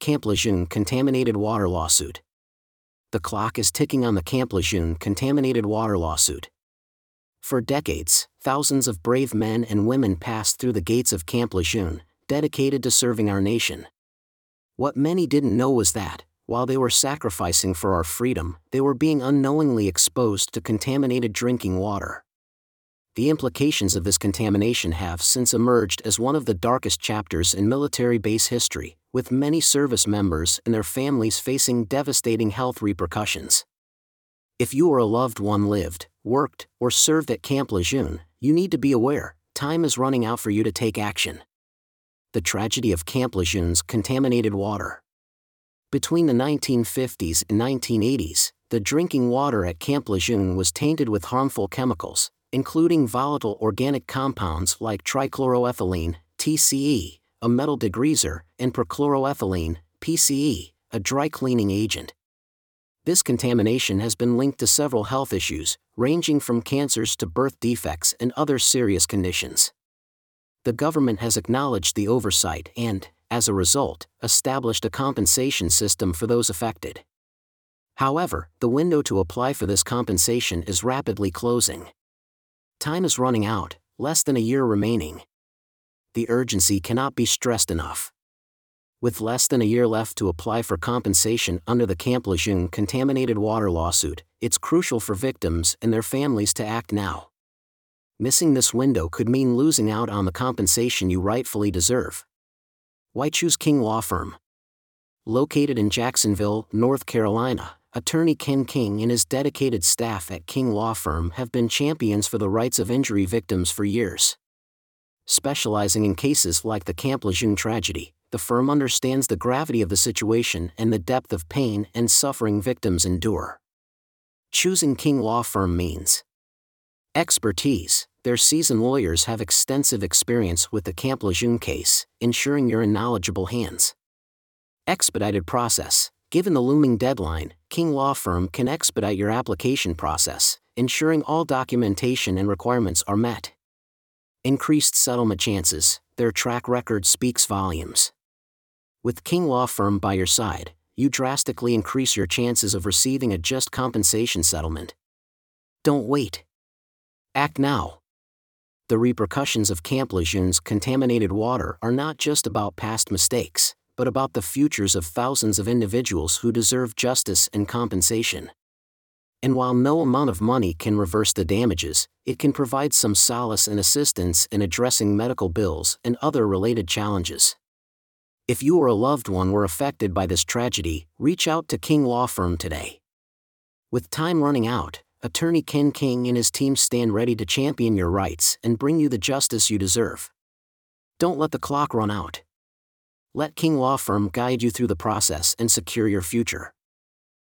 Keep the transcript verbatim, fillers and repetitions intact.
Camp Lejeune contaminated water lawsuit. The clock is ticking on the Camp Lejeune contaminated water lawsuit. For decades, thousands of brave men and women passed through the gates of Camp Lejeune, dedicated to serving our nation. What many didn't know was that, while they were sacrificing for our freedom, they were being unknowingly exposed to contaminated drinking water. The implications of this contamination have since emerged as one of the darkest chapters in military base history, with many service members and their families facing devastating health repercussions. If you or a loved one lived, worked, or served at Camp Lejeune, you need to be aware, time is running out for you to take action. The tragedy of Camp Lejeune's contaminated water. Between the nineteen fifties and nineteen eighties, the drinking water at Camp Lejeune was tainted with harmful chemicals, including volatile organic compounds like trichloroethylene, T C E, a metal degreaser, and perchloroethylene, P C E, a dry cleaning agent. This contamination has been linked to several health issues, ranging from cancers to birth defects and other serious conditions. The government has acknowledged the oversight and, as a result, established a compensation system for those affected. However, the window to apply for this compensation is rapidly closing. Time is running out, less than a year remaining. The urgency cannot be stressed enough. With less than a year left to apply for compensation under the Camp Lejeune contaminated water lawsuit, it's crucial for victims and their families to act now. Missing this window could mean losing out on the compensation you rightfully deserve. Why choose King Law Firm? Located in Jacksonville, North Carolina, attorney Ken King and his dedicated staff at King Law Firm have been champions for the rights of injury victims for years. Specializing in cases like the Camp Lejeune tragedy, the firm understands the gravity of the situation and the depth of pain and suffering victims endure. Choosing King Law Firm means expertise. Their seasoned lawyers have extensive experience with the Camp Lejeune case, ensuring you're in knowledgeable hands. Expedited process. Given the looming deadline, King Law Firm can expedite your application process, ensuring all documentation and requirements are met. Increased settlement chances. Their track record speaks volumes. With King Law Firm by your side, you drastically increase your chances of receiving a just compensation settlement. Don't wait. Act now. The repercussions of Camp Lejeune's contaminated water are not just about past mistakes, but about the futures of thousands of individuals who deserve justice and compensation. And while no amount of money can reverse the damages, it can provide some solace and assistance in addressing medical bills and other related challenges. If you or a loved one were affected by this tragedy, reach out to King Law Firm today. With time running out, attorney Ken King and his team stand ready to champion your rights and bring you the justice you deserve. Don't let the clock run out. Let King Law Firm guide you through the process and secure your future.